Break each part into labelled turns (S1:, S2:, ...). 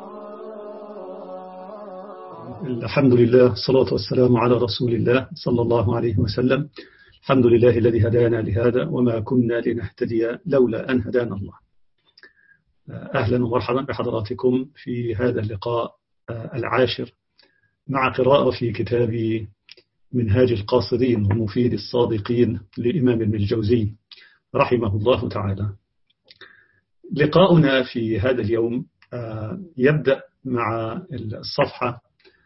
S1: الحمد لله، الصلاة والسلام على رسول الله صلى الله عليه وسلم. الحمد لله الذي هدانا لهذا وما كنا لنهتدي لولا أن هدانا الله. أهلا ومرحبا بحضراتكم في هذا اللقاء العاشر مع قراءة في كتاب منهاج القاصدين ومفيد الصادقين للإمام ابن الجوزي رحمه الله تعالى. لقاؤنا في هذا اليوم يبدأ مع الصفحة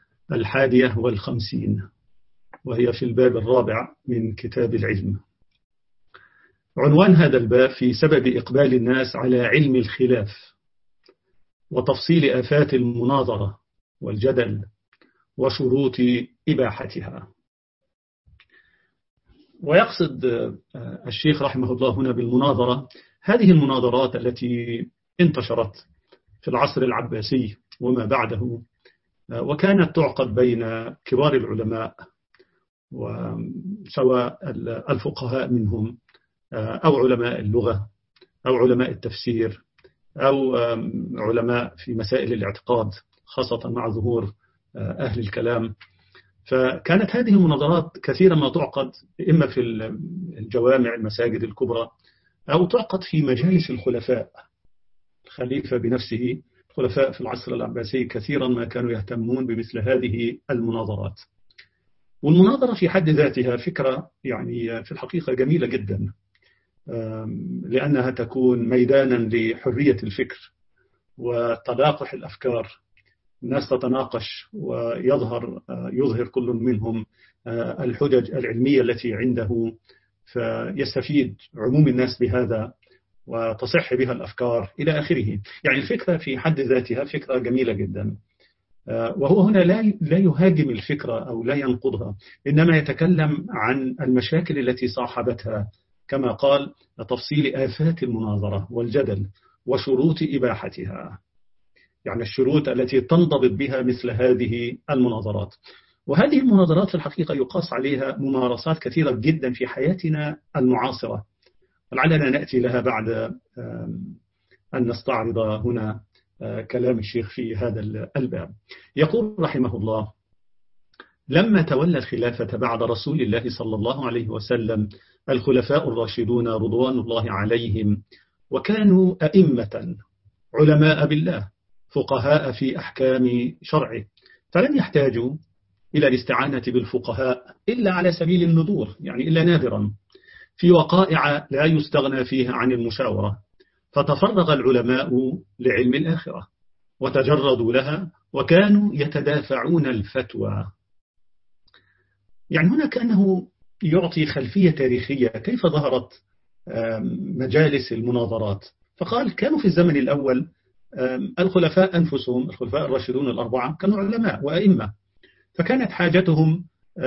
S1: 51 وهي في الباب الرابع من كتاب العلم. عنوان هذا الباب في سبب إقبال الناس على علم الخلاف وتفصيل آفات المناظرة والجدل وشروط إباحتها. ويقصد الشيخ رحمه الله هنا بالمناظرة هذه المناظرات التي انتشرت في العصر العباسي وما بعده، وكانت تعقد بين كبار العلماء وسواء الفقهاء منهم أو علماء اللغة أو علماء التفسير أو علماء في مسائل الاعتقاد، خاصة مع ظهور أهل الكلام. فكانت هذه المناظرات كثيرا ما تعقد إما في الجوامع المساجد الكبرى أو تعقد في مجالس الخلفاء. الخليفة بنفسه، الخلفاء في العصر العباسي كثيرا ما كانوا يهتمون بمثل هذه المناظرات. والمناظرة في حد ذاتها فكرة يعني في الحقيقة جميلة جدا، لأنها تكون ميدانا لحرية الفكر وتلاقح الأفكار. الناس تتناقش ويظهر كل منهم الحجج العلمية التي عنده، فيستفيد عموم الناس بهذا وتصح بها الأفكار إلى آخره. يعني الفكرة في حد ذاتها فكرة جميلة جدا، وهو هنا لا يهاجم الفكرة أو لا ينقضها، إنما يتكلم عن المشاكل التي صاحبتها، كما قال تفصيل آفات المناظرة والجدل وشروط إباحتها، يعني الشروط التي تنضبط بها مثل هذه المناظرات. وهذه المناظرات في الحقيقة يقاس عليها ممارسات كثيرة جدا في حياتنا المعاصرة، ولعلنا نأتي لها بعد أن نستعرض هنا كلام الشيخ في هذا الباب. يقول رحمه الله: لما تولى الخلافة بعد رسول الله صلى الله عليه وسلم الخلفاء الراشدون رضوان الله عليهم، وكانوا أئمة علماء بالله فقهاء في أحكام شرعه، فلم يحتاجوا إلى الاستعانة بالفقهاء إلا على سبيل النذور، يعني إلا نادرا في وقائع لا يستغنى فيها عن المشاورة. فتفرغ العلماء لعلم الآخرة وتجردوا لها وكانوا يتدافعون الفتوى. يعني هنا كأنه يعطي خلفية تاريخية كيف ظهرت مجالس المناظرات. فقال كانوا في الزمن الأول الخلفاء أنفسهم، الخلفاء الراشدون الأربعة، كانوا علماء وأئمة، فكانت حاجتهم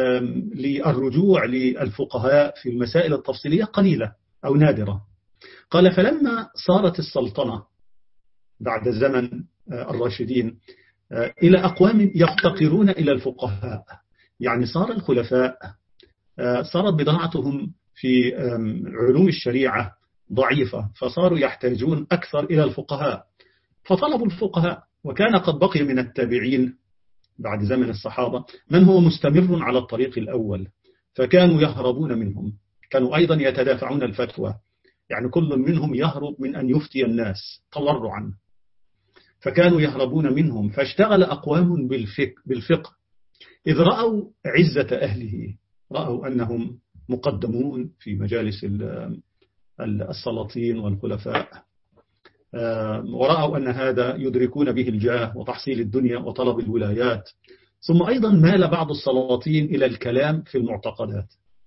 S1: للرجوع للفقهاء في المسائل التفصيلية قليلة أو نادرة. قال فلما صارت السلطنة بعد زمن الراشدين إلى أقوام يفتقرون إلى الفقهاء، يعني صار الخلفاء صارت بضاعتهم في علوم الشريعة ضعيفة، فصاروا يحتاجون أكثر إلى الفقهاء، فطلبوا الفقهاء. وكان قد بقي من التابعين بعد زمن الصحابة من هو مستمر على الطريق الأول، فكانوا يهربون منهم، كانوا أيضا يتدافعون الفتوى، يعني كل منهم يهرب من أن يفتي الناس تورعا، فكانوا يهربون منهم. فاشتغل أقوام بالفقه إذ رأوا عزة أهله، رأوا أنهم مقدمون في مجالس السلاطين والخلفاء، ورأوا أن هذا يدركون به الجاه وتحصيل الدنيا وطلب الولايات. ثم أيضا مال بعض السلاطين إلى الكلام في المعتقدات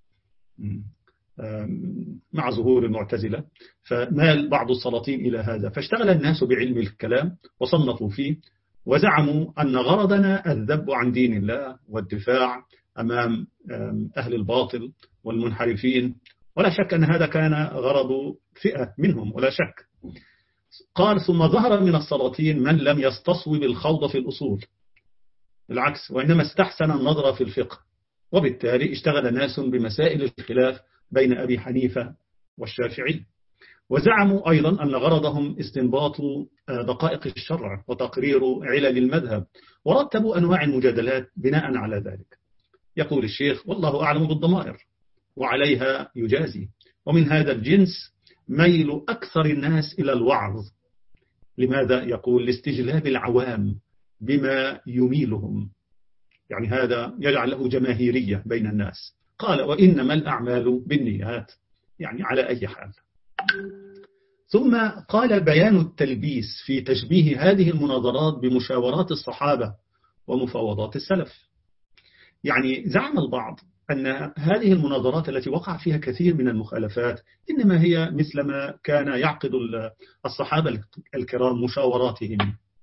S1: مع ظهور المعتزلة، فمال بعض السلاطين إلى هذا، فاشتغل الناس بعلم الكلام وصنفوا فيه وزعموا أن غرضنا الذب عن دين الله والدفاع أمام أهل الباطل والمنحرفين، ولا شك أن هذا كان غرض فئة منهم ولا شك. قال ثم ظهر من السلاطين من لم يستصوب الخوض في الأصول، بالعكس، وإنما استحسن النظر في الفقه، وبالتالي اشتغل ناس بمسائل الخلاف بين أبي حنيفة والشافعي. وزعموا أيضا أن غرضهم استنباط دقائق الشرع وتقرير علل المذهب، ورتبوا أنواع المجادلات بناء على ذلك. يقول الشيخ: والله أعلم بالضمائر وعليها يجازي. ومن هذا الجنس ميل أكثر الناس إلى الوعظ. لماذا؟ يقول: لاستجلاب العوام بما يميلهم، يعني هذا يجعل له جماهيرية بين الناس. قال: وإنما الأعمال بالنيات، يعني على أي حال. ثم قال: بيان التلبيس في تشبيه هذه المناظرات بمشاورات الصحابة ومفاوضات السلف. يعني زعم البعض أن هذه المناظرات التي وقع فيها كثير من المخالفات إنما هي مثلما كان يعقد الصحابة الكرام مشاوراتهم،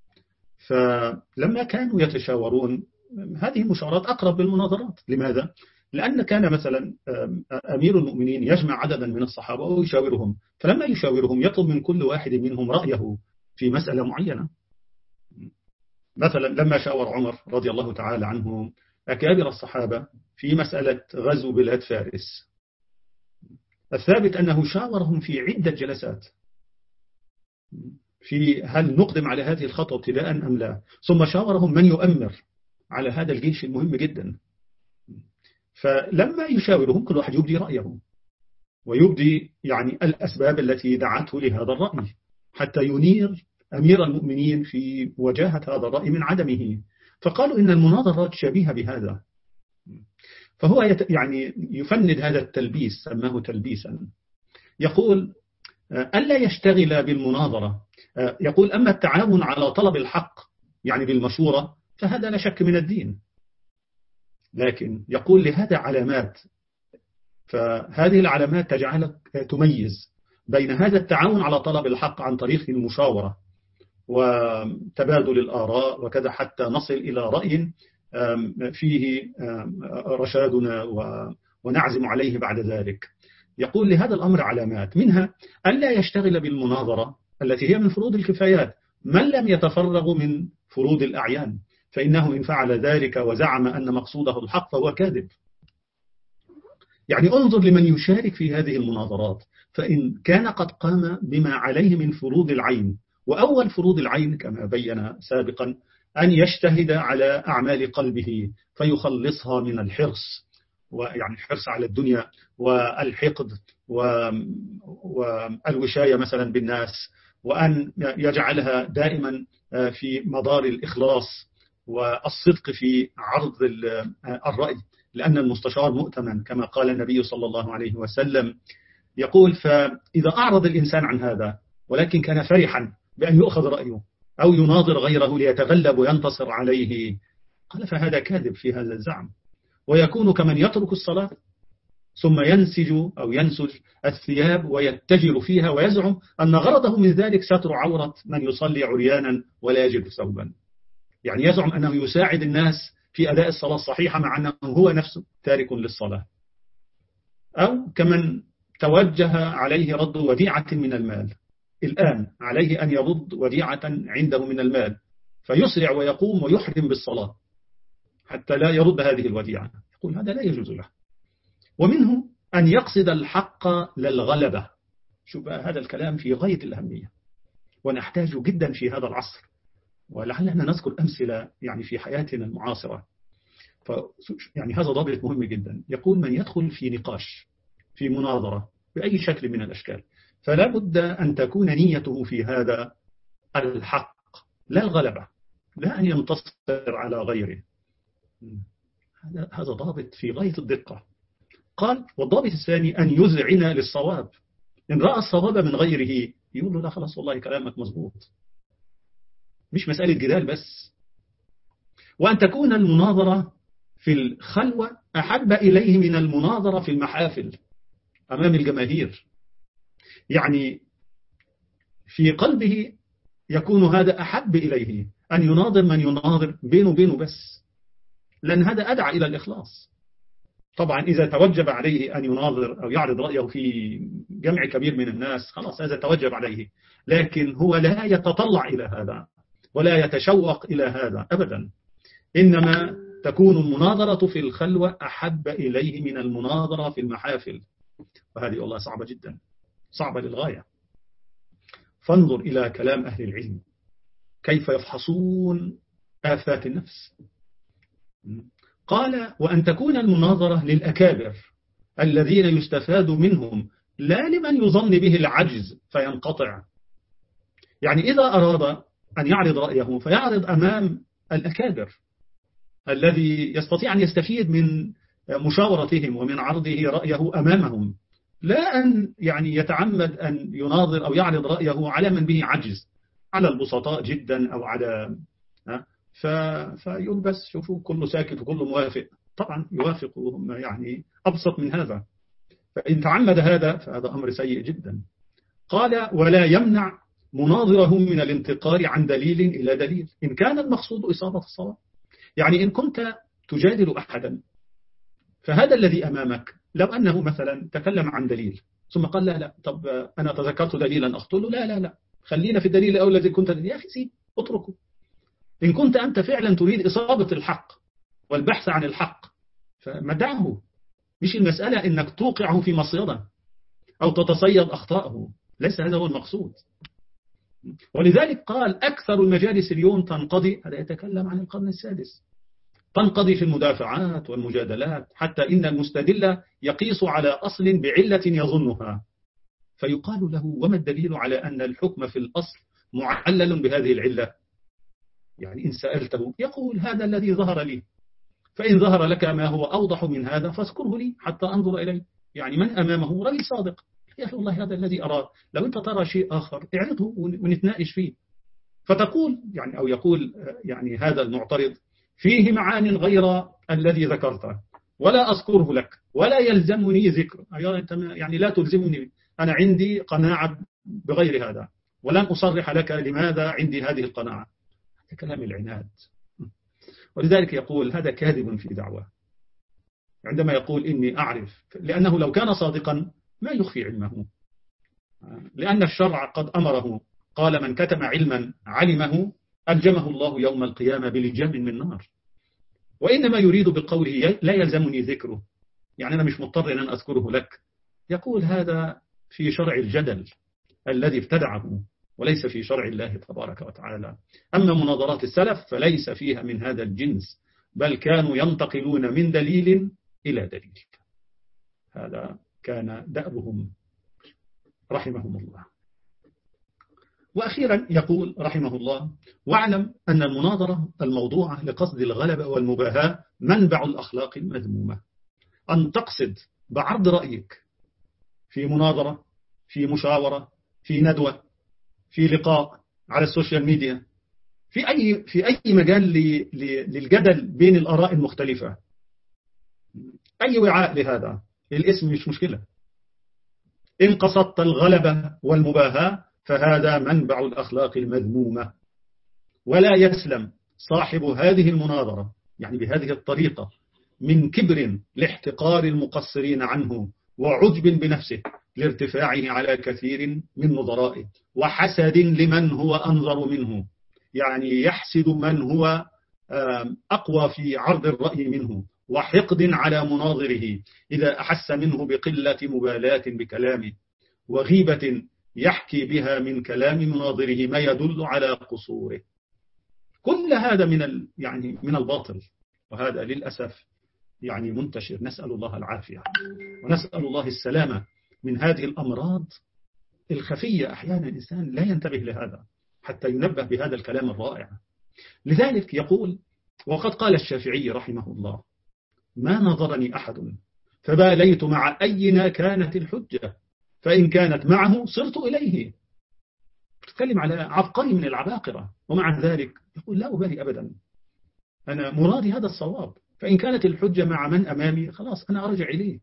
S1: فلما كانوا يتشاورون هذه المشاورات أقرب للمناظرات. لماذا؟ لأن كان مثلا أمير المؤمنين يجمع عددا من الصحابة ويشاورهم، فلما يشاورهم يطلب من كل واحد منهم رأيه في مسألة معينة. مثلا لما شاور عمر رضي الله تعالى عنه أكابر الصحابة في مسألة غزو بلاد فارس، الثابت أنه شاورهم في عدة جلسات في هل نقدم على هذه الخطوة ابتداء أم لا، ثم شاورهم من يؤمر على هذا الجيش المهم جدا. فلما يشاورهم كل واحد يبدي رأيه ويبدي يعني الأسباب التي دعته لهذا الرأي حتى ينير أمير المؤمنين في وجاهة هذا الرأي من عدمه. فقالوا إن المناظرات شبيهة بهذا. فهو يعني يفند هذا التلبيس، سماه تلبيسا. يقول: ألا يشتغل بالمناظرة. يقول: أما التعاون على طلب الحق يعني بالمشورة فهذا لا شك من الدين، لكن يقول لهذا علامات، فهذه العلامات تجعلك تميز بين هذا التعاون على طلب الحق عن طريق المشاورة وتبادل الآراء وكذا حتى نصل إلى رأي فيه رشادنا ونعزم عليه بعد ذلك. يقول لهذا الأمر علامات، منها ألا يشتغل بالمناظرة التي هي من فروض الكفايات من لم يتفرغ من فروض الأعيان، فإنه إن فعل ذلك وزعم أن مقصوده الحق فهو كاذب. يعني انظر لمن يشارك في هذه المناظرات، فإن كان قد قام بما عليه من فروض العين، وأول فروض العين كما بين سابقا أن يجتهد على أعمال قلبه فيخلصها من الحرص، ويعني الحرص على الدنيا والحقد والوشاية مثلا بالناس، وأن يجعلها دائما في مدار الإخلاص والصدق في عرض الرأي، لأن المستشار مؤتمن كما قال النبي صلى الله عليه وسلم. يقول: فإذا أعرض الإنسان عن هذا ولكن كان فرحا بأن يؤخذ رأيه أو يناظر غيره ليتغلب وينتصر عليه، قال فهذا كاذب في هذا الزعم. ويكون كمن يترك الصلاة ثم ينسج الثياب ويتجر فيها ويزعم أن غرضه من ذلك ستر عورة من يصلي عريانا ولا يجد ثوبا، يعني يزعم أنه يساعد الناس في أداء الصلاة الصحيحة مع أنه هو نفسه تارك للصلاة. أو كمن توجه عليه رد وديعة من المال، الآن عليه أن يرد وديعة عنده من المال فيسرع ويقوم ويحرم بالصلاة حتى لا يرد هذه الوديعة، يقول هذا لا يجوز له. ومنه أن يقصد الحق للغلبة. شوف هذا الكلام في غاية الأهمية ونحتاج جدا في هذا العصر، ولعلنا نذكر أمثلة يعني في حياتنا المعاصرة. يعني هذا ضابط مهم جدا. يقول: من يدخل في نقاش في مناظرة بأي شكل من الأشكال فلا بد أن تكون نيته في هذا الحق لا الغلبة، لا أن ينتصر على غيره. هذا ضابط في غاية الدقة. قال: والضابط الثاني أن يذعن للصواب، إن رأى الصواب من غيره يقول له لا خلاص والله كلامك مظبوط، مش مسألة جدال بس. وأن تكون المناظرة في الخلوة أحب إليه من المناظرة في المحافل أمام الجماهير، يعني في قلبه يكون هذا أحب إليه أن يناظر من يناظر بينه بس، لأن هذا أدعى إلى الإخلاص. طبعا إذا توجب عليه أن يناظر أو يعرض رأيه في جمع كبير من الناس خلاص هذا توجب عليه، لكن هو لا يتطلع إلى هذا ولا يتشوق إلى هذا أبدا، إنما تكون المناظرة في الخلوة أحب إليه من المناظرة في المحافل. وهذه والله صعبة جدا، صعبة للغاية. فانظر إلى كلام أهل العلم كيف يفحصون آفات النفس. قال: وأن تكون المناظرة للأكابر الذين يستفاد منهم لا لمن يظن به العجز فينقطع. يعني إذا أراد أن يعرض رأيه فيعرض أمام الأكابر الذي يستطيع أن يستفيد من مشاورتهم ومن عرضه رأيه أمامهم، لا أن يعني يتعمد أن يناظر أو يعرض رأيه على من به عجز، على البسطاء جدا أو على فيقول بس شوفوا كله ساكت وكله موافق. طبعا يوافقهم يعني أبسط من هذا، فإن تعمد هذا فهذا أمر سيء جدا. قال: ولا يمنع مناظرهم من الانتقال عن دليل إلى دليل إن كان المقصود إصابة الصواب. يعني إن كنت تجادل أحدا فهذا الذي أمامك لو أنه مثلا تكلم عن دليل ثم قال لا طب أنا تذكرت دليلا أخطله، لا خلينا في الدليل الأول الذي كنت يا أخي سيب اتركه. إن كنت أنت فعلا تريد إصابة الحق والبحث عن الحق فمدعه، مش المسألة إنك توقعه في مصيدة أو تتصيد أخطاءه، ليس هذا هو المقصود. ولذلك قال: أكثر المجالس اليوم تنقضي، هذا يتكلم عن القرن السادس، تنقضي في المدافعات والمجادلات، حتى إن المستدل يقيس على أصل بعلة يظنها، فيقال له: وما الدليل على أن الحكم في الأصل معلل بهذه العلة؟ يعني إن سألته يقول: هذا الذي ظهر لي، فإن ظهر لك ما هو أوضح من هذا فاذكره لي حتى أنظر إليه. يعني من أمامه رجل صادق، يا أخي والله هذا الذي أراه، لو أنت ترى شيء آخر اعرضه ونتناقش فيه. فتقول يعني أو يقول يعني هذا المعترض: فيه معان غير الذي ذكرته ولا أذكره لك ولا يلزمني ذكر، يعني لا تلزمني، أنا عندي قناعة بغير هذا ولن أصرح لك لماذا عندي هذه القناعة. هذا كلام العناد. ولذلك يقول: هذا كاذب في دعوة عندما يقول إني أعرف، لأنه لو كان صادقا ما يخفي علمه، لأن الشرع قد أمره، قال: من كتم علما علمه ألجمه الله يوم القيامة بلجام من نار. وإنما يريد بقوله لا يلزمني ذكره، يعني أنا مش مضطر أن أذكره لك. يقول هذا في شرع الجدل الذي ابتدعه وليس في شرع الله تبارك وتعالى. أما مناظرات السلف فليس فيها من هذا الجنس، بل كانوا ينتقلون من دليل إلى دليل. هذا كان دأبهم رحمهم الله. وأخيرا يقول رحمه الله: واعلم أن المناظرة الموضوعة لقصد الغلبة والمباهاة منبع الأخلاق المذمومة. أن تقصد بعرض رأيك في مناظرة، في مشاورة، في ندوة، في لقاء على السوشيال ميديا، في أي مجال للجدل بين الآراء المختلفة، أي وعاء لهذا، الاسم مش مشكلة. إن قصدت الغلبة والمباهاة فهذا منبع الأخلاق المذمومة، ولا يسلم صاحب هذه المناظرة يعني بهذه الطريقة من كبر لاحتقار المقصرين عنه وعجب بنفسه لارتفاعه على كثير من نظرائه، وحسد لمن هو أنظر منه، يعني يحسد من هو أقوى في عرض الرأي منه، وحقد على مناظره إذا أحس منه بقلة مبالاة بكلامه، وغيبة يحكي بها من كلام مناظره ما يدل على قصوره. كل هذا من الباطل، وهذا للأسف يعني منتشر. نسأل الله العافية ونسأل الله السلامة من هذه الأمراض الخفية. أحيانا الإنسان لا ينتبه لهذا حتى ينبه بهذا الكلام الرائع. لذلك يقول: وقد قال الشافعي رحمه الله: ما نظرني أحد فباليت مع أينا كانت الحجة، فإن كانت معه صرت إليه. تتكلم على عبقري من العباقرة، ومع ذلك يقول: لا أبالي أبدا، أنا مرادي هذا الصواب، فإن كانت الحجة مع من أمامي خلاص أنا أرجع إليه.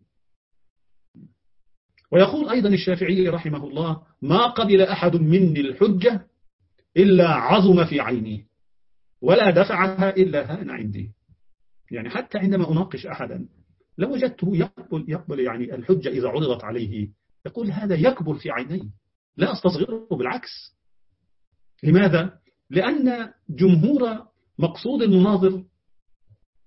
S1: ويقول أيضا الشافعي رحمه الله: ما قبل أحد مني الحجة إلا عظم في عيني ولا دفعها إلا هان عندي. يعني حتى عندما أناقش أحدا لو وجدته يقبل يعني الحجة إذا عرضت عليه، يقول هذا يكبر في عيني، لا أستصغره، بالعكس. لماذا؟ لأن جمهور مقصود المناظر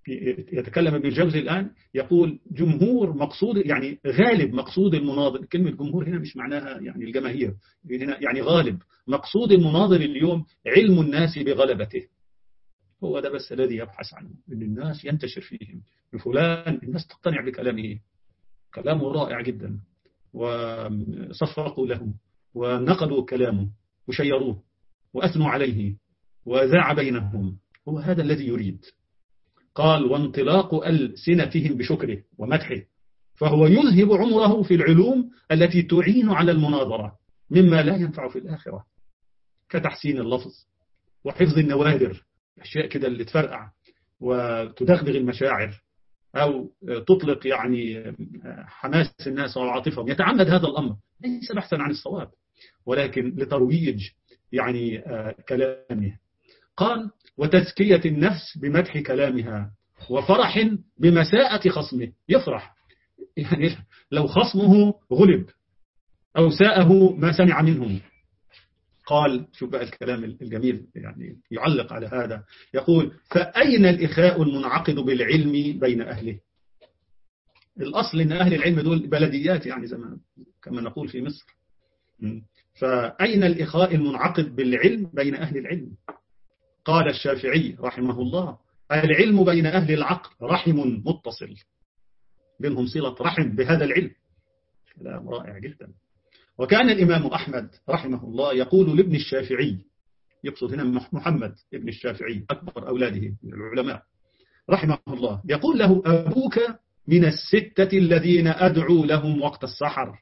S1: يتكلم ابن الجوزي الآن يقول جمهور مقصود، يعني غالب مقصود المناظر. كلمة جمهور هنا مش معناها يعني الجماهير، هنا يعني غالب مقصود المناظر اليوم علم الناس بغلبته. هو ده بس الذي يبحث عنه، أن الناس ينتشر فيهم فلان، الناس تقتنع بكلامه، كلامه رائع جدا، وصفقوا له ونقلوا كلامه وشيروه وأثنوا عليه وذاع بينهم. هو هذا الذي يريد. قال وانطلاق ألسنتهم بشكره ومدحه، فهو يذهب عمره في العلوم التي تعين على المناظرة مما لا ينفع في الآخرة، كتحسين اللفظ وحفظ النوادر، أشياء كده اللي تفرقع وتدغدغ المشاعر أو تطلق يعني حماس الناس وعاطفهم. يتعمد هذا الأمر ليس بحثا عن الصواب، ولكن لترويج يعني كلامه. قال وتزكية النفس بمدح كلامها وفرح بمساءة خصمه، يفرح يعني لو خصمه غلب أو ساءه ما سمع منهم. قال شوف بقى الكلام الجميل، يعني يعلق على هذا، يقول فأين الإخاء المنعقد بالعلم بين أهله؟ الأصل إن أهل العلم دول بلديات، يعني زمان كما نقول في مصر. فأين الإخاء المنعقد بالعلم بين أهل العلم؟ قال الشافعي رحمه الله العلم بين أهل العقل رحم متصل، بينهم صلة رحم بهذا العلم. كلام رائع جدا. وكان الإمام أحمد رحمه الله يقول لابن الشافعي، يقصد هنا محمد ابن الشافعي أكبر أولاده من العلماء رحمه الله، يقول له أبوك من الستة الذين أدعو لهم وقت السحر.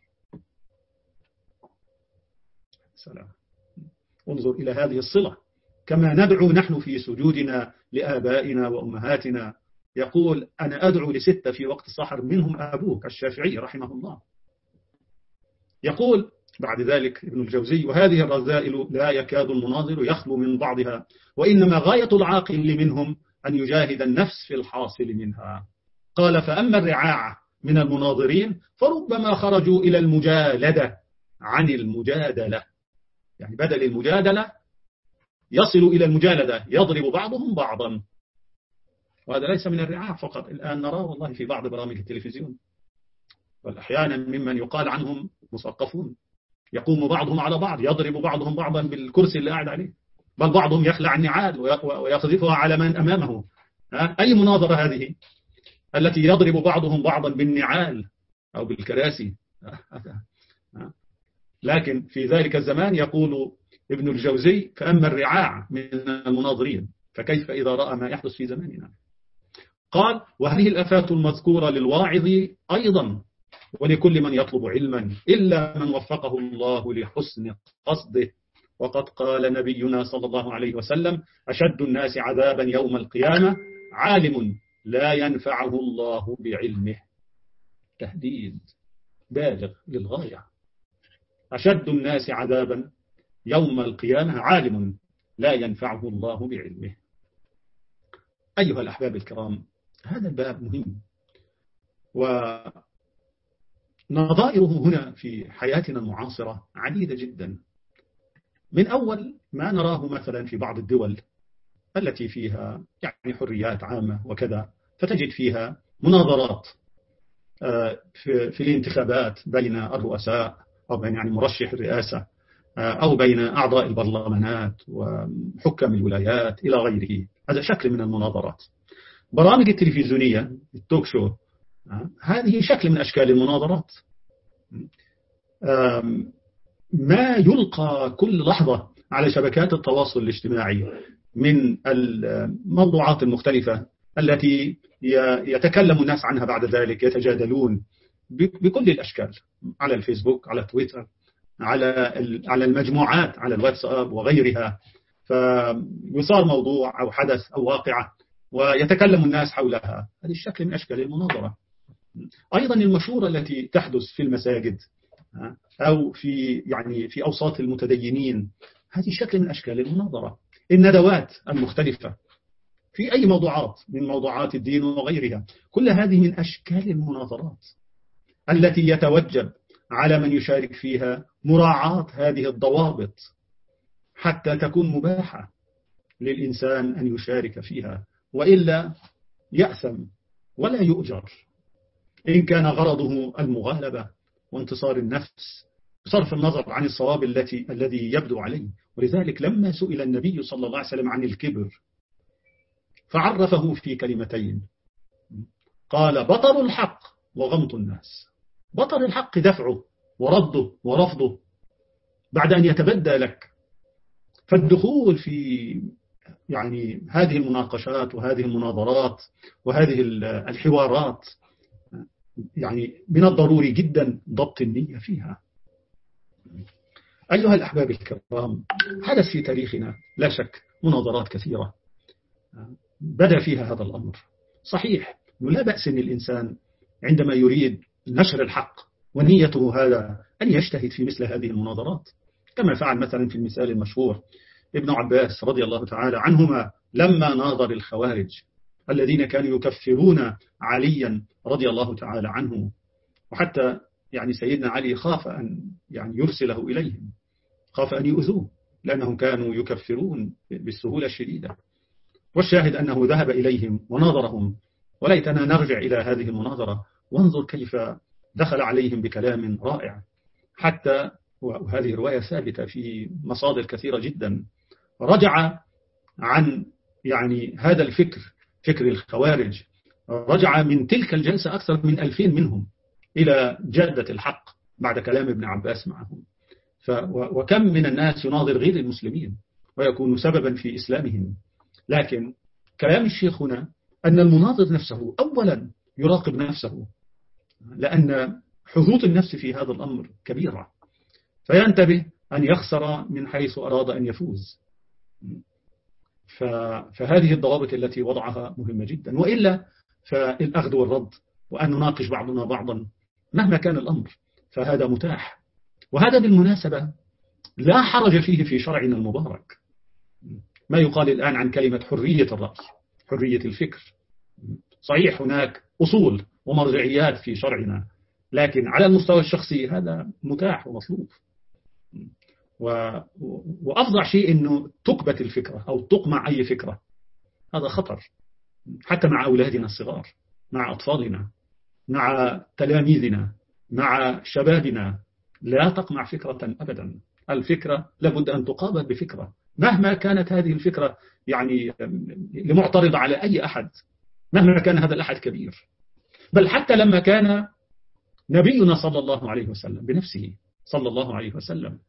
S1: سلام. انظر إلى هذه الصلة، كما ندعو نحن في سجودنا لآبائنا وأمهاتنا. يقول أنا أدعو لستة في وقت السحر منهم أبوك الشافعي رحمه الله. يقول بعد ذلك ابن الجوزي وهذه الرذائل لا يكاد المناظر يخلو من بعضها، وإنما غاية العاقل منهم أن يجاهد النفس في الحاصل منها. قال فأما الرعاعة من المناظرين فربما خرجوا إلى المجالدة عن المجادلة، يعني بدل المجادلة يصلوا إلى المجالدة، يضرب بعضهم بعضا. وهذا ليس من الرعاعة فقط، الآن نراه والله في بعض برامج التلفزيون، والأحيانا ممن يقال عنهم مثقفون، يقوم بعضهم على بعض يضرب بعضهم بعضا بالكرسي اللي قاعد عليه، بل بعضهم يخلع النعال ويقذفها على من أمامه. أي مناظرة هذه التي يضرب بعضهم بعضا بالنعال أو بالكراسي؟ لكن في ذلك الزمان يقول ابن الجوزي فأما الرعاع من المناظرين فكيف إذا رأى ما يحدث في زماننا. قال وهذه الآفات المذكورة للواعظ أيضا ولكل من يطلب علما إلا من وفقه الله لحسن قصده. وقد قال نبينا صلى الله عليه وسلم أشد الناس عذابا يوم القيامة عالم لا ينفعه الله بعلمه. تهديد بالغ للغاية. أشد الناس عذابا يوم القيامة عالم لا ينفعه الله بعلمه. أيها الأحباب الكرام، هذا الباب مهم، ونظائره هنا في حياتنا المعاصرة عديدة جدا. من أول ما نراه مثلا في بعض الدول التي فيها يعني حريات عامة وكذا، فتجد فيها مناظرات في الانتخابات بين الرؤساء أو بين يعني مرشح الرئاسة أو بين أعضاء البرلمانات وحكام الولايات إلى غيره. هذا شكل من المناظرات. برامج التلفزيونية التوك شو هذه شكل من أشكال المناظرات. ما يلقى كل لحظة على شبكات التواصل الاجتماعي من الموضوعات المختلفة التي يتكلم الناس عنها بعد ذلك، يتجادلون بكل الأشكال على الفيسبوك، على تويتر، على المجموعات، على الواتساب وغيرها. فيصار موضوع أو حدث أو واقعة ويتكلم الناس حولها. هذا الشكل من أشكال المناظرة. أيضا المشورة التي تحدث في المساجد أو في أوساط المتدينين، هذه شكل من أشكال المناظرة. الندوات المختلفة في أي موضوعات من موضوعات الدين وغيرها، كل هذه من أشكال المناظرات التي يتوجب على من يشارك فيها مراعاة هذه الضوابط حتى تكون مباحة للإنسان أن يشارك فيها، وإلا يأثم ولا يؤجر إن كان غرضه المغالبة وانتصار النفس بصرف النظر عن الصواب الذي يبدو عليه. ولذلك لما سئل النبي صلى الله عليه وسلم عن الكبر فعرفه في كلمتين، قال بطر الحق وغمط الناس. بطر الحق دفعه ورده ورفضه بعد أن يتبدى لك. فالدخول في يعني هذه المناقشات وهذه المناظرات وهذه الحوارات يعني من الضروري جدا ضبط النية فيها. أيها الأحباب الكرام، حدث في تاريخنا لا شك مناظرات كثيرة بدأ فيها هذا الأمر. صحيح لا بأس أن الإنسان عندما يريد نشر الحق ونيته هذا أن يجتهد في مثل هذه المناظرات، كما فعل مثلا في المثال المشهور ابن عباس رضي الله تعالى عنهما لما ناظر الخوارج الذين كانوا يكفرون عليا رضي الله تعالى عنه، وحتى يعني سيدنا علي خاف أن يعني يرسله إليهم، خاف أن يؤذوه لأنهم كانوا يكفرون بالسهولة الشديدة. والشاهد أنه ذهب إليهم وناظرهم. وليتنا نرجع إلى هذه المناظرة وانظر كيف دخل عليهم بكلام رائع، حتى وهذه رواية ثابتة في مصادر كثيرة جدا، رجع عن يعني هذا الفكر، فكر الخوارج، رجع من تلك الجلسة أكثر من 2000 منهم إلى جادة الحق بعد كلام ابن عباس معهم. وكم من الناس يناظر غير المسلمين ويكون سببا في إسلامهم. لكن كلام الشيخ هنا أن المناظر نفسه أولا يراقب نفسه، لأن حظوظ النفس في هذا الأمر كبيرة، فينتبه أن يخسر من حيث أراد أن يفوز. فهذه الضوابط التي وضعها مهمة جدا، وإلا فالأخذ والرد وأن نناقش بعضنا بعضا مهما كان الأمر فهذا متاح. وهذا بالمناسبة لا حرج فيه في شرعنا المبارك، ما يقال الآن عن كلمة حرية الرأي، حرية الفكر. صحيح هناك أصول ومرجعيات في شرعنا، لكن على المستوى الشخصي هذا متاح ومطلوب. وأفضع شيء أنه تكبت الفكرة أو تقمع أي فكرة، هذا خطر حتى مع أولادنا الصغار، مع أطفالنا، مع تلاميذنا، مع شبابنا. لا تقمع فكرة أبدا. الفكرة لابد أن تقابل بفكرة مهما كانت هذه الفكرة يعني لمعترض على أي أحد، مهما كان هذا الأحد كبير. بل حتى لما كان نبينا صلى الله عليه وسلم بنفسه صلى الله عليه وسلم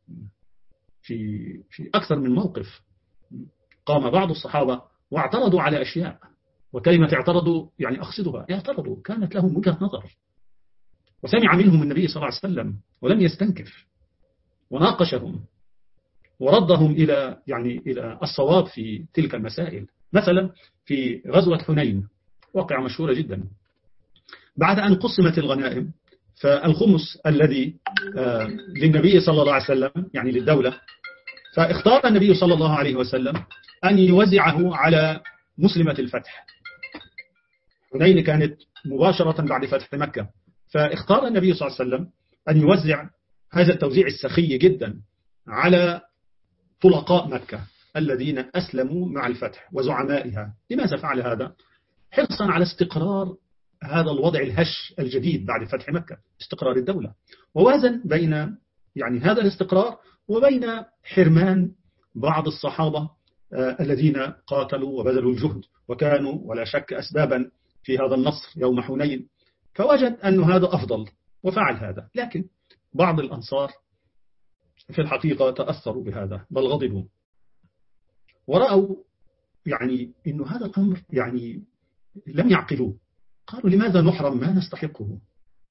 S1: في أكثر من موقف قام بعض الصحابة واعترضوا على أشياء، وكلمة اعترضوا يعني أقصدها اعترضوا، كانت لهم وجهة نظر، وسمع منهم النبي صلى الله عليه وسلم ولم يستنكف، وناقشهم وردهم إلى الصواب في تلك المسائل. مثلا في غزوة حنين، واقعة مشهورة جدا، بعد أن قسمت الغنائم فالخمس الذي للنبي صلى الله عليه وسلم يعني للدولة، فاختار النبي صلى الله عليه وسلم أن يوزعه على مسلمة الفتح. حنين كانت مباشرة بعد فتح مكة، فاختار النبي صلى الله عليه وسلم أن يوزع هذا التوزيع السخي جدا على طلقاء مكة الذين أسلموا مع الفتح وزعمائها. لماذا فعل هذا؟ حرصا على استقرار هذا الوضع الهش الجديد بعد فتح مكة، استقرار الدولة، ووازن بين يعني هذا الاستقرار وبين حرمان بعض الصحابة الذين قاتلوا وبذلوا الجهد وكانوا ولا شك أسبابا في هذا النصر يوم حنين، فوجد أن هذا أفضل وفعل هذا. لكن بعض الأنصار في الحقيقة تأثروا بهذا بل غضبوا، ورأوا يعني إنه هذا الأمر يعني لم يعقلوه، قالوا لماذا نحرم ما نستحقه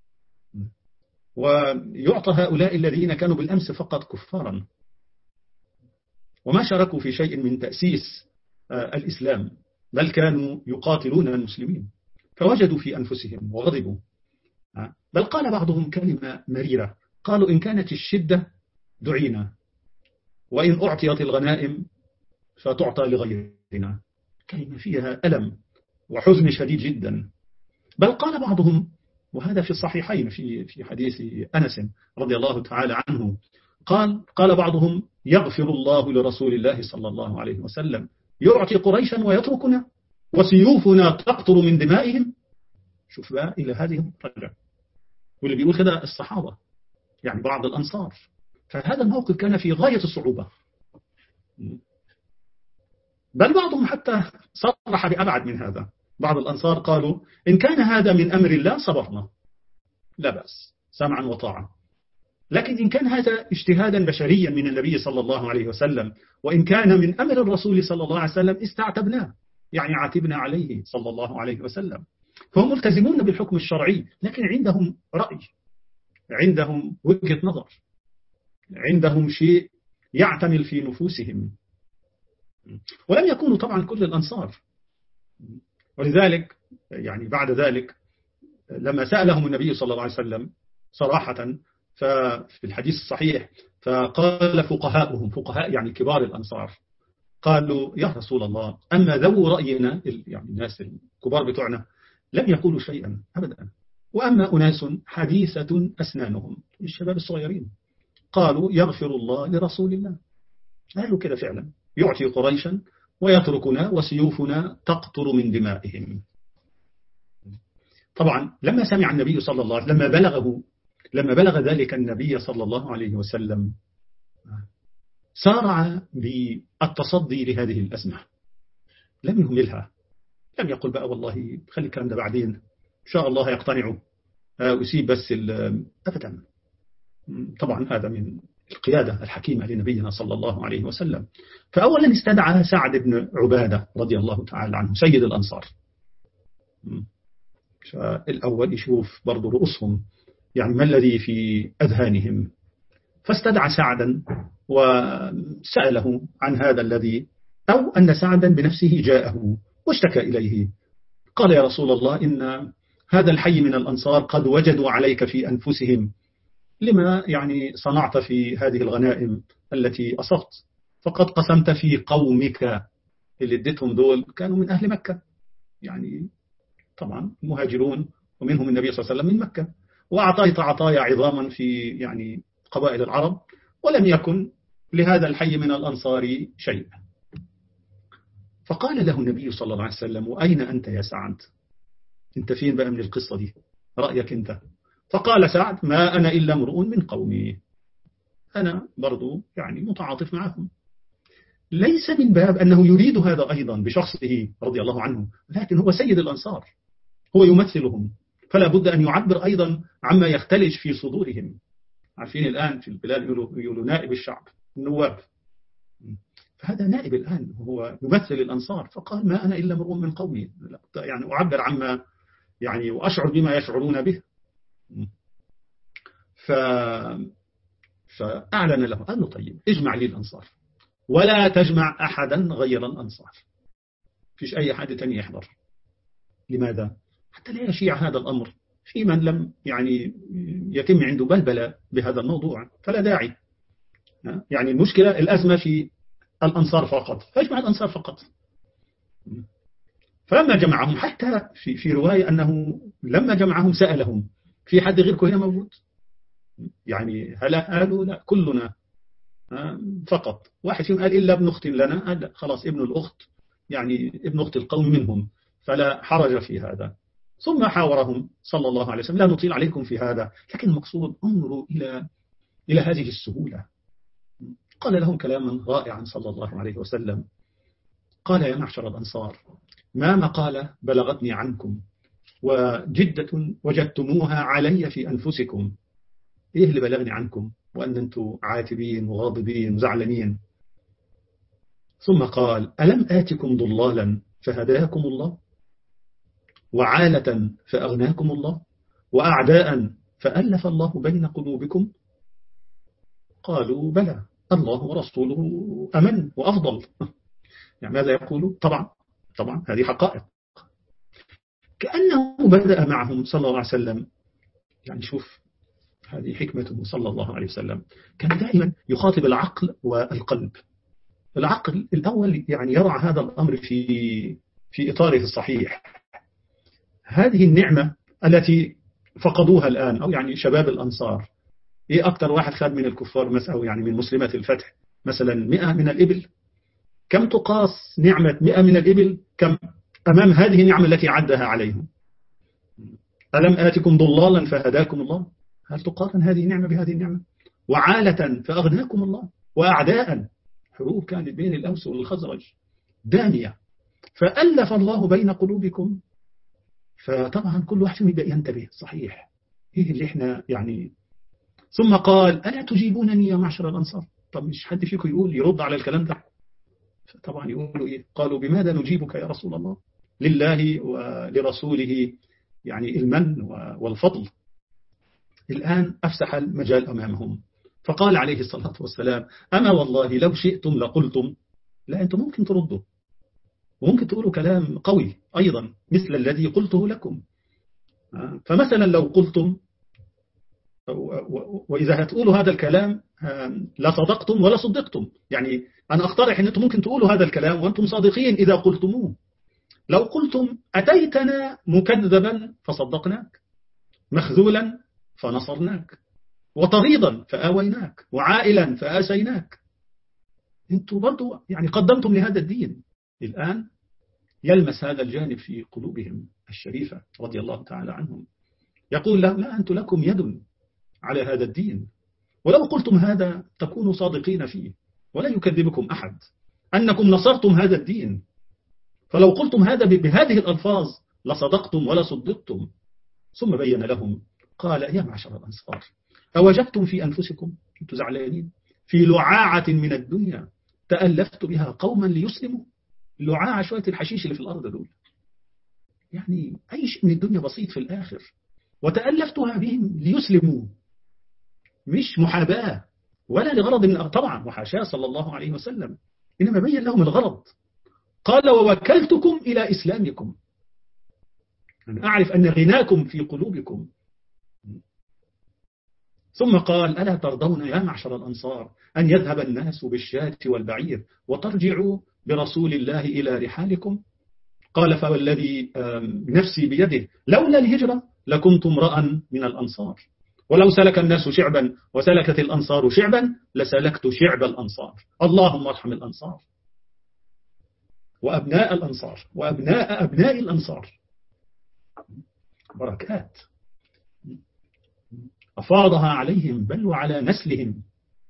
S1: ويعطى هؤلاء الذين كانوا بالأمس فقط كفارا وما شاركوا في شيء من تأسيس الإسلام، بل كانوا يقاتلون المسلمين. فوجدوا في أنفسهم وغضبوا، بل قال بعضهم كلمة مريرة، قالوا إن كانت الشدة دعينا، وإن أعطيت الغنائم فتعطى لغيرنا. كلمة فيها ألم وحزن شديد جدا. بل قال بعضهم، وهذا في الصحيحين في حديث أنس رضي الله تعالى عنه، قال بعضهم يغفر الله لرسول الله صلى الله عليه وسلم يعطي قريشا ويتركنا. وسيوفنا تقطر من دمائهم. شوف بقى إلى هذه الدرجة، واللي بيقول كده الصحابة، يعني بعض الأنصار. فهذا الموقف كان في غاية الصعوبة، بل بعضهم حتى صرح بأبعد من هذا. بعض الأنصار قالوا إن كان هذا من أمر الله صبرنا، لا بأس، سمعا وطاعة. لكن إن كان هذا اجتهادا بشريا من النبي صلى الله عليه وسلم، وإن كان من أمر الرسول صلى الله عليه وسلم استعتبناه، يعني عاتبنا عليه صلى الله عليه وسلم. فهم ملتزمون بالحكم الشرعي، لكن عندهم رأي، عندهم وجهة نظر، عندهم شيء يعتمل في نفوسهم. ولم يكونوا طبعا كل الأنصار، ولذلك يعني بعد ذلك لما سألهم النبي صلى الله عليه وسلم صراحة ففي الحديث الصحيح، فقال فقهاؤهم، فقهاء يعني كبار الأنصار، قالوا يا رسول الله أما ذو رأينا، يعني الناس الكبار بتوعنا، لم يقولوا شيئا أبدا، وأما أناس حديثة أسنانهم، الشباب الصغيرين، قالوا يغفر الله لرسول الله. قالوا كده فعلا، يعطي قريشا ويتركنا وسيوفنا تقطر من دمائهم. طبعا لما سمع النبي صلى الله عليه وسلم، لما بلغ ذلك النبي صلى الله عليه وسلم، سارع بالتصدي لهذه الأزمة، لم يهملها، لم يقل بقى والله خلي الكلام ده بعدين إن شاء الله يقتنعوا أسيب بس أبدا. طبعا هذا من القيادة الحكيمة لنبينا صلى الله عليه وسلم. فأولا استدعى سعد بن عبادة رضي الله تعالى عنه سيد الأنصار. الأول يشوف برضو رؤوسهم، يعني ما الذي في أذهانهم. فاستدعى سعدا وسأله عن هذا الذي، أو أن سعدا بنفسه جاءه واشتكى إليه، قال يا رسول الله إن هذا الحي من الأنصار قد وجدوا عليك في أنفسهم لما يعني صنعت في هذه الغنائم التي أصبت، فقد قسمت في قومك، اللي اديتهم دول كانوا من أهل مكة، يعني طبعا مهاجرون ومنهم النبي صلى الله عليه وسلم من مكة، وأعطيت عطايا عظاما في يعني قبائل العرب، ولم يكن لهذا الحي من الأنصار شيء. فقال له النبي صلى الله عليه وسلم وأين أنت يا سعد؟ أنت فين بقى من القصة دي؟ رأيك أنت؟ فقال سعد ما أنا إلا امرؤ من قومي، أنا برضو يعني متعاطف معهم، ليس من باب أنه يريد هذا أيضا بشخصه رضي الله عنه، لكن هو سيد الأنصار، هو يمثلهم، فلا بد أن يعبر أيضا عما يختلج في صدورهم. عارفين الآن في البلاد يقولوا نائب الشعب، النواب، فهذا نائب الآن هو يمثل الأنصار، فقال ما أنا إلا امرؤ من قومي، يعني أعبر عما يعني وأشعر بما يشعرون به. فأعلن له، قال له طيب اجمع لي الأنصار ولا تجمع أحدا غير الأنصار، فيش أي حد تاني يحضر. لماذا؟ حتى لا يشيع هذا الأمر في من لم يعني يتم عنده بلبلة بهذا الموضوع، فلا داعي. يعني المشكلة الأزمة في الأنصار فقط، فاجمع الأنصار فقط. فلما جمعهم، حتى في رواية أنه لما جمعهم سألهم في حد غيركم هنا موجود؟ يعني هلا قالوا لا كلنا فقط. واحد فيهم قال إلا ابن أخت لنا، قال لا خلاص ابن الأخت، يعني ابن أخت القوم منهم، فلا حرج في هذا. ثم حاورهم صلى الله عليه وسلم، لا نطيل عليكم في هذا، لكن المقصود انظروا إلى هذه السهولة. قال لهم كلاما رائعا صلى الله عليه وسلم، قال يا معشر الأنصار ما مقالة بلغتني عنكم وجدة وجدتموها علي في أنفسكم. إيه اللي بلغني عنكم وأن أنتم عاتبين وغاضبين وزعلانين؟ ثم قال ألم آتكم ضلالا فهداكم الله، وعالة فأغناكم الله، وأعداء فألف الله بين قلوبكم؟ قالوا بلى، الله ورسوله أمن وأفضل. يعني ماذا يقول؟ طبعا هذه حقائق. كأنه بدأ معهم صلى الله عليه وسلم، يعني شوف هذه حكمته صلى الله عليه وسلم، كان دائما يخاطب العقل والقلب. العقل الأول يعني يرى هذا الأمر في إطاره الصحيح. هذه النعمة التي فقدوها الآن، أو يعني شباب الأنصار، إيه أكتر واحد خد من الكفار مثلا، يعني من مسلمات الفتح مثلا 100 من الإبل، كم تقاس نعمة 100 من الإبل؟ كم أمام هذه النعمة التي عدها عليهم. ألم آتكم ضلالا فهداكم الله؟ هل تقارن هذه النعمة بهذه النعمة؟ وعالة فأغناكم الله، وأعداء، حروب كانت بين الأوس والخزرج دامية، فألف الله بين قلوبكم. فطبعا كل واحد فيهم ينتبه، صحيح إيه اللي إحنا يعني. ثم قال ألا تجيبونني يا معشر الأنصار؟ طب مش حد فيكم يقول يرد على الكلام ده؟ طبعا يقولوا إيه؟ قالوا بماذا نجيبك يا رسول الله؟ لله ولرسوله يعني المن والفضل. الآن أفسح المجال أمامهم، فقال عليه الصلاة والسلام أما والله لو شئتم لقلتم. لا، أنتم ممكن تردوا وممكن تقولوا كلام قوي أيضا مثل الذي قلته لكم. فمثلا لو قلتم وإذا هتقولوا هذا الكلام لا صدقتم ولا صدقتم. يعني أنا أقترح أن أنتم ممكن تقولوا هذا الكلام وأنتم صادقين إذا قلتموه. لو قلتم أتيتنا مكذبا فصدقناك، مخذولا فنصرناك، وطريضا فآويناك، وعائلا فآسيناك. أنتم برضو يعني قدمتم لهذا الدين. الآن يلمس هذا الجانب في قلوبهم الشريفة رضي الله تعالى عنهم. يقول لهم لا، أنتم لكم يد على هذا الدين، ولو قلتم هذا تكونوا صادقين فيه ولا يكذبكم أحد أنكم نصرتم هذا الدين. فلو قلتم هذا بهذه الألفاظ لصدقتم ولا صدقتم. ثم بين لهم قال يا معشر الأنصار أوجدتم في أنفسكم، أنتم زعلانين، في لعاعة من الدنيا تألفت بها قوما ليسلموا. لعاعة شوية الحشيش اللي في الأرض دول، يعني أي شيء من الدنيا بسيط في الآخر، وتألفتها بهم ليسلموا، مش محاباة ولا لغرض من طبعا وحاشاه صلى الله عليه وسلم، إنما بين لهم الغرض. قال ووكلتكم إلى إسلامكم، أنا أعرف أن غناكم في قلوبكم. ثم قال ألا ترضون يا معشر الأنصار أن يذهب الناس بالشاة والبعير وترجعوا برسول الله إلى رحالكم؟ قال فوالذي نفسي بيده لولا الهجرة لكنت امرأ من الأنصار، ولو سلك الناس شعبا وسلكت الأنصار شعبا لسلكت شعب الأنصار. اللهم ارحم الأنصار وأبناء الأنصار وأبناء أبناء الأنصار، بركات أفاضها عليهم بل وعلى نسلهم.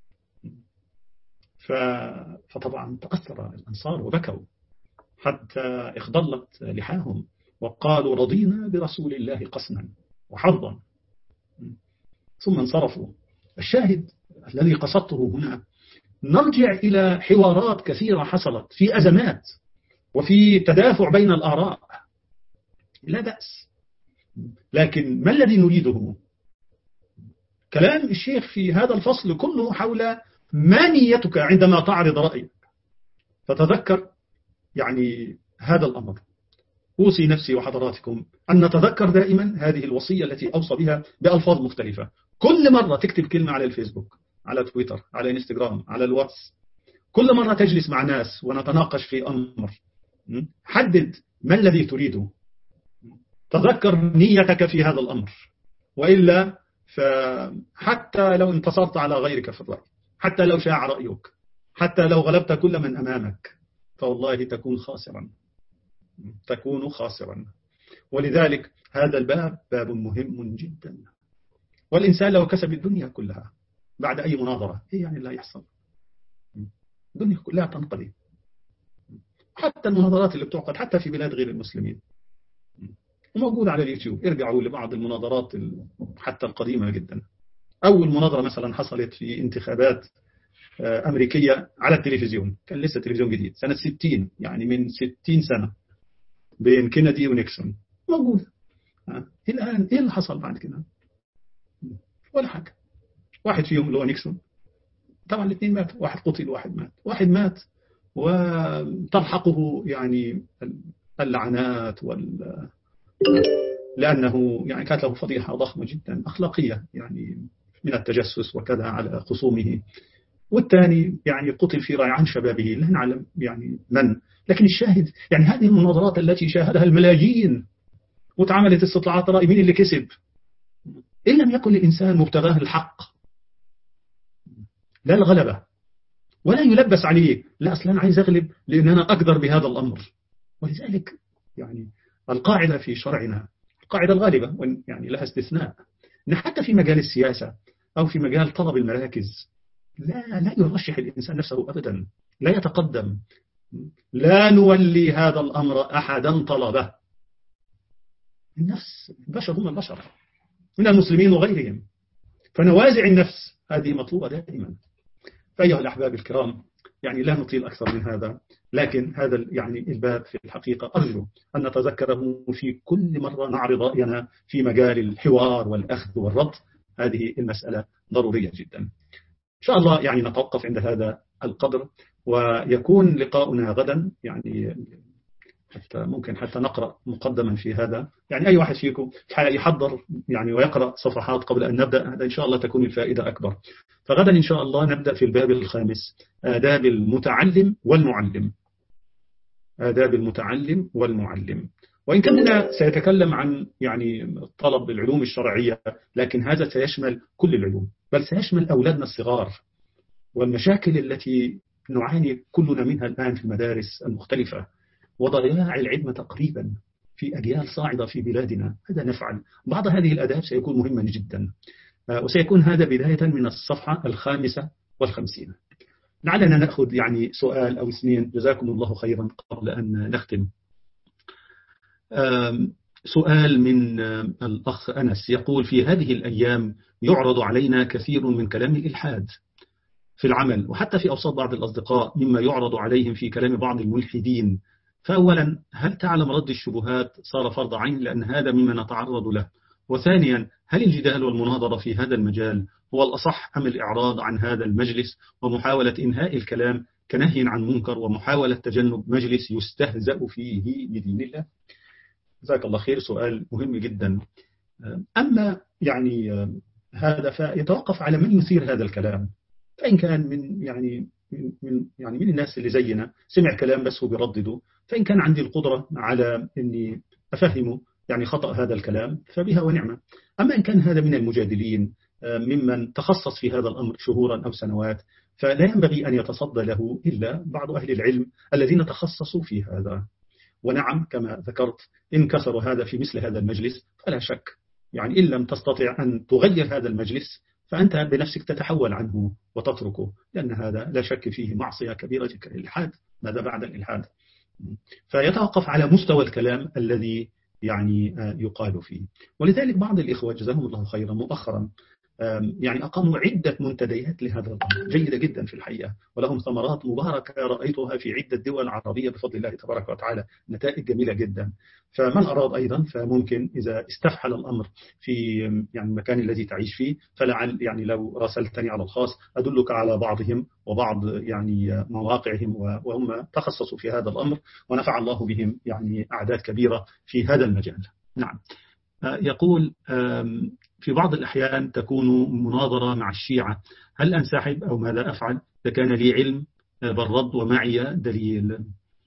S1: فطبعا تأثر الأنصار وبكوا حتى اخضلت لحاهم وقالوا رضينا برسول الله قسما وحظا، ثم انصرفوا. الشاهد الذي قصدته هنا نرجع إلى حوارات كثيرة حصلت في أزمات وفي تدافع بين الآراء، لا بأس، لكن ما الذي نريده؟ كلام الشيخ في هذا الفصل كله حول ما نيتك عندما تعرض رأيك. فتذكر يعني هذا الأمر. أوصي نفسي وحضراتكم أن نتذكر دائما هذه الوصية التي أوصى بها بألفاظ مختلفة. كل مرة تكتب كلمة على الفيسبوك، على تويتر، على انستغرام، على الواتس، كل مرة تجلس مع ناس ونتناقش في أمر، حدد ما الذي تريده، تذكر نيتك في هذا الأمر، وإلا فحتى لو انتصرت على غيرك في الرأي، حتى لو شاع رأيك، حتى لو غلبت كل من أمامك، فوالله تكون خاسرا، تكون خاسرا. ولذلك هذا الباب باب مهم جدا. والإنسان لو كسب الدنيا كلها بعد أي مناظرة إيه يعني لا يحصل؟ الدنيا كلها تنقضي. حتى المناظرات اللي بتعقد حتى في بلاد غير المسلمين وموجود على اليوتيوب، ارجعوا لبعض المناظرات حتى القديمة جدا. أول مناظرة مثلا حصلت في انتخابات أمريكية على التلفزيون، كان لسه تلفزيون جديد سنة 60، يعني من 60 سنة، بين كينيدي ونيكسون، موجود. الآن إيه اللي حصل بعد كده؟ ولا حاجة. واحد فيهم اللي هو نيكسون، طبعا الاثنين ماتوا، واحد قتل واحد مات وتلحقه يعني اللعنات لأنه يعني كانت له فضيحة ضخمة جدا أخلاقية، يعني من التجسس وكذا على خصومه. والثاني يعني قتل في ريعان شبابه، لا نعلم يعني من. لكن الشاهد يعني هذه المناظرات التي شاهدها الملايين وتعملت استطلاعات رأي، مين اللي كسب؟ إن لم يكن للإنسان مبتغاه الحق، لا الغلبة، ولا يلبس عليه لا أصلا أنا عايز أغلب لأن أنا أقدر بهذا الأمر. ولذلك يعني القاعدة في شرعنا، القاعدة الغالبة وإن يعني لها استثناء، إن حتى في مجال السياسة أو في مجال طلب المراكز لا يرشح الإنسان نفسه أبدا، لا يتقدم، لا نولي هذا الأمر أحدا طلبه. النفس، البشر هم البشر من المسلمين وغيرهم، فنوازع النفس هذه مطلوبة دائما. فأيها الأحباب الكرام، يعني لا نطيل أكثر من هذا، لكن هذا يعني الباب في الحقيقة أرجو أن نتذكره في كل مرة نعرض رأينا في مجال الحوار والأخذ والرد. هذه المسألة ضرورية جدا. إن شاء الله يعني نتوقف عند هذا القدر، ويكون لقاؤنا غدا، يعني ممكن حتى نقرأ مقدما في هذا، يعني أي واحد فيكم يحضر يعني ويقرأ صفحات قبل أن نبدأ، هذا إن شاء الله تكون الفائدة أكبر. فغدا إن شاء الله نبدأ في الباب الخامس، آداب المتعلم والمعلم. آداب المتعلم والمعلم. وإن كان سيتكلم عن يعني طلب العلوم الشرعية، لكن هذا سيشمل كل العلوم، بل سيشمل أولادنا الصغار والمشاكل التي نعاني كلنا منها الآن في المدارس المختلفة، وضياع العلم تقريبا في أجيال صاعدة في بلادنا. هذا نفعل بعض هذه الآداب سيكون مهما جدا، وسيكون هذا بداية من الصفحة 55. لعلنا نأخذ يعني سؤال أو اثنين، جزاكم الله خيرا، قبل أن نختم. سؤال من الأخ أنس يقول: في هذه الأيام يعرض علينا كثير من كلام الإلحاد في العمل، وحتى في أوساط بعض الأصدقاء، مما يعرض عليهم في كلام بعض الملحدين. فأولا، هل تعلم رد الشبهات صار فرض عين لأن هذا مما نتعرض له؟ وثانيا، هل الجدال والمناظرة في هذا المجال هو الأصح أم الإعراض عن هذا المجلس ومحاولة إنهاء الكلام كنهي عن منكر ومحاولة تجنب مجلس يستهزأ فيه بدين الله؟ جزاك الله خير، سؤال مهم جدا. أما يعني هذا فيتوقف على من يثير هذا الكلام. فإن كان من الناس اللي زينا سمع كلام بس هو بيردده، فإن كان عندي القدرة على إني أفهمه يعني خطأ هذا الكلام فبها ونعمة. أما إن كان هذا من المجادلين ممن تخصص في هذا الأمر شهورا أو سنوات، فلا ينبغي أن يتصدى له إلا بعض أهل العلم الذين تخصصوا في هذا. ونعم كما ذكرت، إن كسروا هذا في مثل هذا المجلس فلا شك، يعني إن لم تستطع أن تغير هذا المجلس فأنت بنفسك تتحول عنه وتتركه، لأن هذا لا شك فيه معصية كبيرة كالإلحاد. ماذا بعد الإلحاد؟ فيتوقف على مستوى الكلام الذي يعني يقال فيه. ولذلك بعض الإخوة جزاهم الله خيرا مؤخرا يعني أقاموا عدة منتديات لهذا الأمر جيدة جدا في الحقيقة، ولهم ثمرات مباركة رأيتها في عدة دول عربية بفضل الله تبارك وتعالى، نتائج جميلة جدا. فمن أراد أيضا فممكن إذا استفحل الأمر في يعني المكان الذي تعيش فيه، فلعل يعني لو راسلتني على الخاص أدلك على بعضهم وبعض يعني مواقعهم، وهم تخصصوا في هذا الأمر ونفع الله بهم يعني أعداد كبيرة في هذا المجال. نعم. يقول: في بعض الأحيان تكون مناظرة مع الشيعة، هل أنسحب أو ماذا أفعل إذا كان لي علم بالرد ومعي دليل؟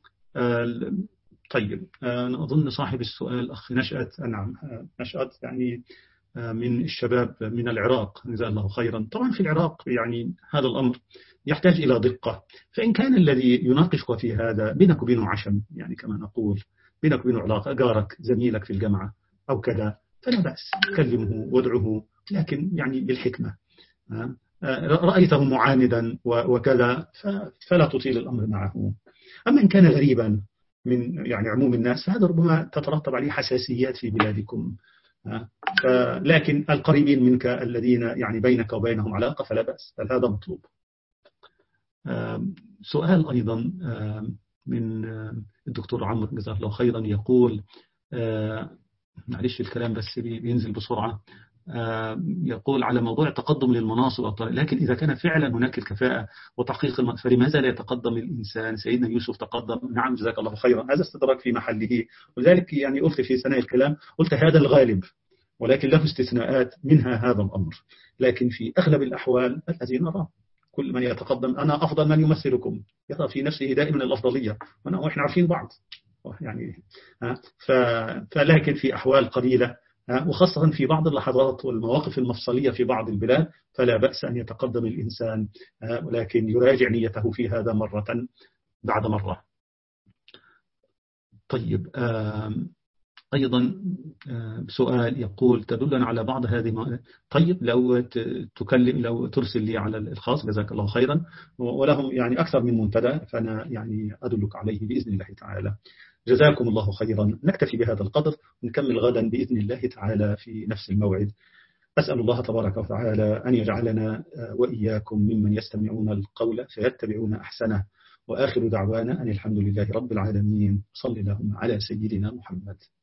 S1: طيب، أنا أظن صاحب السؤال أخ نشأت. نعم، نشأت يعني من الشباب من العراق، جزاه الله خيرا. طبعا في العراق يعني هذا الأمر يحتاج إلى دقة. فإن كان الذي يناقشك في هذا بينك وبينه عشم، يعني كما نقول بينك وبينه علاقة، جارك زميلك في الجامعة أو كذا، فلا بأس، كلمه وادعه، لكن يعني بالحكمة. رأيته معاندا وكذا فلا تطيل الأمر معه. أما إن كان غريبا من يعني عموم الناس فهذا ربما تترتب عليه حساسيات في بلادكم، لكن القريبين منك الذين يعني بينك وبينهم علاقة فلا بأس، هذا مطلوب. سؤال أيضا من الدكتور عمرو جزاه الله خيرا، يقول: معلش الكلام بس بينزل بسرعة. يقول على موضوع التقدم للمناصب، لكن إذا كان فعلا هناك الكفاءة وتحقيق فلماذا لا يتقدم الإنسان؟ سيدنا يوسف تقدم. نعم، جزاك الله خيرا، هذا استدراك في محله. ولذلك يعني قلت في ثناء الكلام، قلت هذا الغالب، ولكن له استثناءات منها هذا الأمر. لكن في أغلب الأحوال الذي نرى كل من يتقدم أنا أفضل من يمثلكم، يرى في نفسه دائما الأفضلية، وإحنا عارفين بعض يعني. فلكن في أحوال قليلة، وخاصة في بعض اللحظات والمواقف المفصلية في بعض البلاد، فلا بأس أن يتقدم الإنسان، ولكن يراجع نيته في هذا مرة بعد مرة. طيب، أيضا سؤال يقول تدلنا على بعض هذه. طيب، لو تكلم، لو ترسل لي على الخاص جزاك الله خيرا، ولهم يعني أكثر من منتدى، فأنا يعني أدلك عليه بإذن الله تعالى. جزاكم الله خيرا. نكتفي بهذا القدر، ونكمل غدا بإذن الله تعالى في نفس الموعد. أسأل الله تبارك وتعالى أن يجعلنا وإياكم ممن يستمعون القول فيتبعون أحسنه. وآخر دعوانا أن الحمد لله رب العالمين. صلى اللهم على سيدنا محمد.